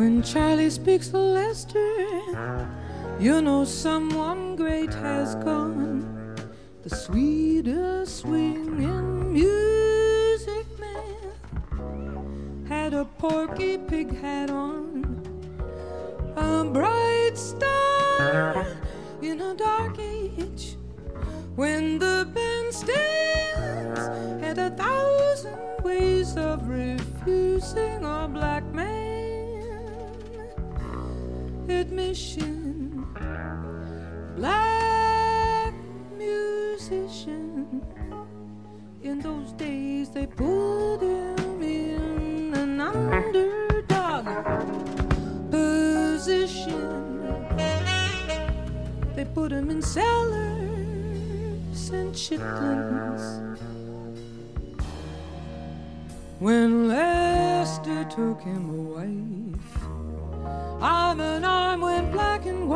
When Charlie speaks to Lester, you know someone great has gone. The sweetest swinging music man had a Porky Pig hat on, a bright star in a dark age. When the bandstands had 1,000 ways of refusing a black man admission, black musician. In those days they put him in an underdog position. They put him in cellars and chitlins. When Lester took him a wife, arm in arm went black and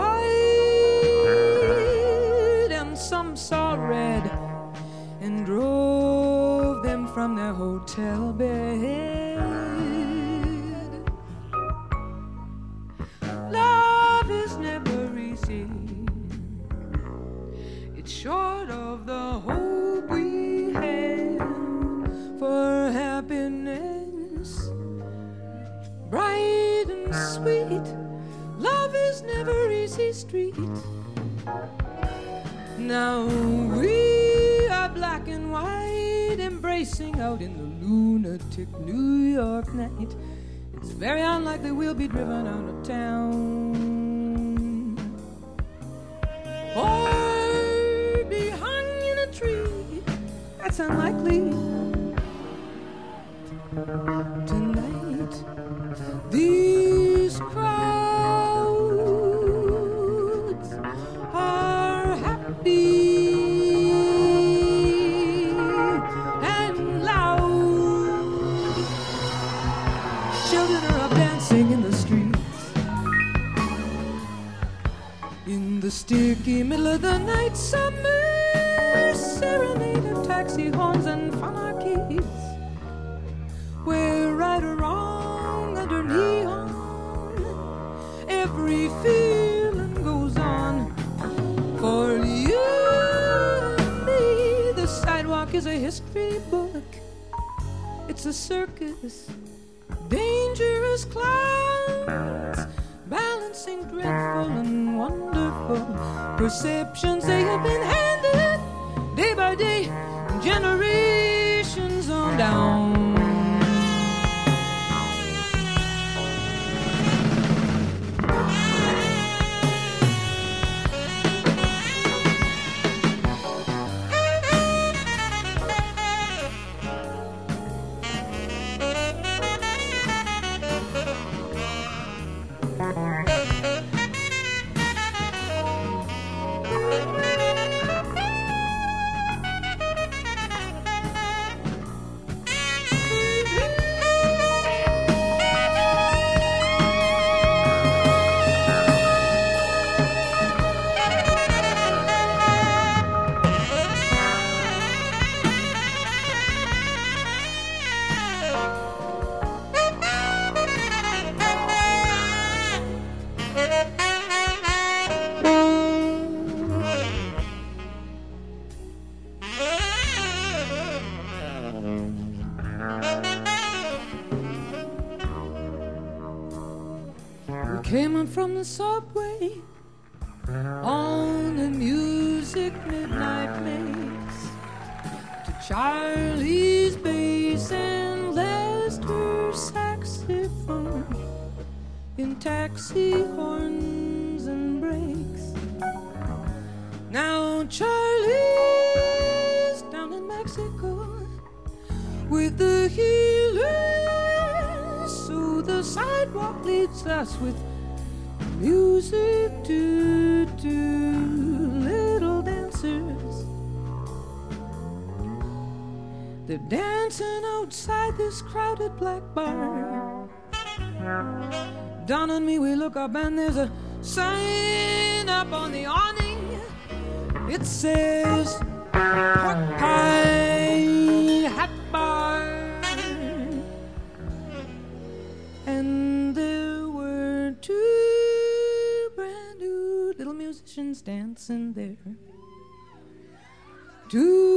white, and some saw red and drove them from their hotel bed. Love is never easy. It's short of the hope we have for happiness, bright and sweet. Love is never easy street. Now we are black and white, embracing out in the lunatic New York night. It's very unlikely we'll be driven out of town, or be hung in a tree. That's unlikely. Tonight these crowds are happy and loud. Children are up dancing in the streets. In the sticky middle of the night, summer serenade of taxi horns and funarchies. Where right or wrong under neon, every feeling goes on. For you and me, the sidewalk is a history book. It's a circus, dangerous clowns, balancing dreadful and wonderful perceptions. They have been handed day by day, generations on down. Came on from the subway on the music midnight makes, to Charlie's bass and Lester's saxophone, in taxi horns and brakes. Now Charlie's down in Mexico with the healers, so the sidewalk leads us with music to little dancers. They're dancing outside this crowded black bar. Don and me, we look up and there's a sign up on the awning. It says Pork Pie Hat Bar. And there were To